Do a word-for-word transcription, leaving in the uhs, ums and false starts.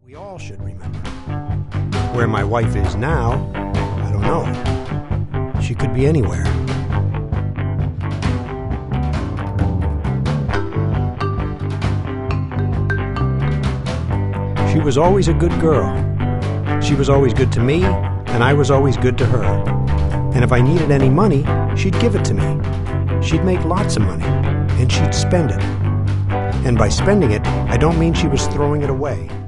We all should remember. Where my wife is now, I don't know. She could be anywhere. She was always a good girl. She was always good to me, and I was always good to her. And if I needed any money, she'd give it to me. She'd make lots of money, and she'd spend it. And by spending it, I don't mean she was throwing it away.